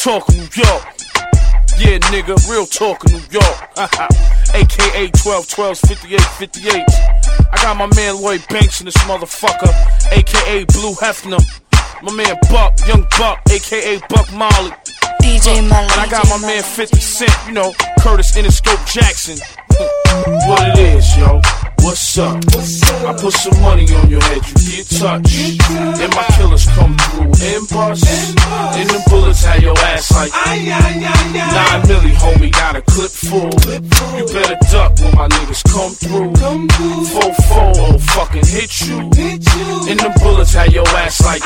talk of New York. Yeah, nigga, real talk of New York. AKA 1212s, 5858. I got my man Lloyd Banks in this motherfucker, AKA Blue Hefner. My man Buck, Young Buck, AKA Buck Molly. DJ Molly. And I got my man 50 Cent, you know, Curtis Interscope Jackson. What it is, yo? What's up? I put some money on your head, you get touched. And my killers come through and bust. And the bullets had your ass like 9 milli, homie, got a clip full. You better duck when my niggas come through. 4-4, fucking hit you. And the bullets had your ass like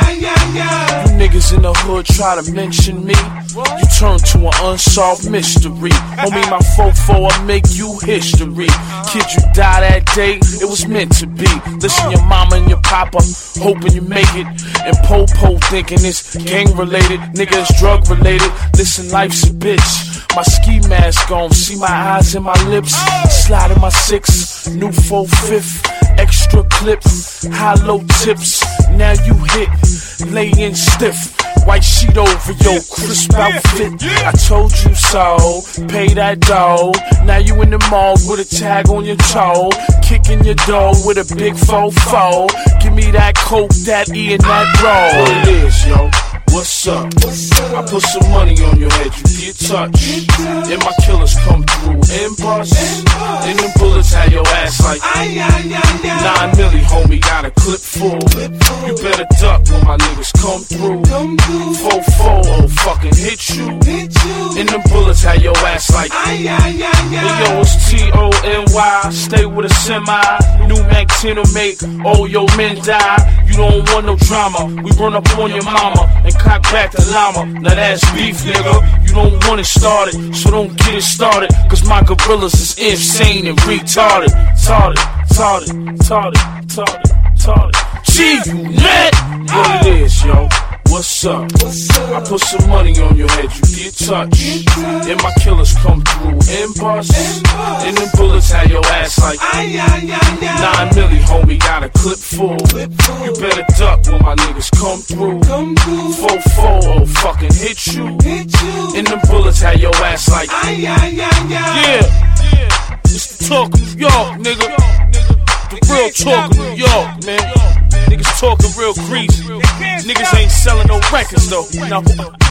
you niggas in the hood try to mention me, you turn to an unsolved mystery. Homie, my 4-4 make you history. Kid, you die that day, it was meant to be. Listen, your mama and your papa hoping you make it, and Po-Po thinking it's gang related. Nigga, it's drug related. Listen, life's a bitch. My ski mask on, see my eyes and my lips. Slide in my 6, new 4-5, extra clip, high-low tips. Now you hit, lay in stiff. White sheet over your crisp outfit. I told you so, pay that dough. Now you in the mall with a tag on your toe, kicking your dough with a big 4-4. Give me that coke, that E and that roll. What it is, yo? What's up? I put some money on your head, you get touched. And my killers come through and bust. And them bullets had your ass like 9 milli, homie, got a clip full. You better duck when my niggas come through. 4-4, fucking hit you. And them bullets had your ass like hey yo, it's T-O-N-Y. Stay with a semi. New Mac 10 will make all your men die. You don't want no drama. We run up on your mama and cock back the llama. Now that's beef, nigga. You don't want it started, so don't get it started. Cause my gorillas is insane and retarded. Gee, you mad? What it is, yo? What's up? I put some money on your head, you get touched. And my killers come through and bust. And them bullets had your ass like 9 milli, homie, got a clip full. You better duck when my niggas come through. 4-4, fucking hit you. And them bullets had your ass like yeah. It's the talk of New York, nigga. The real talk of New York, man. Niggas talking real greasy. Niggas ain't selling no records though. No.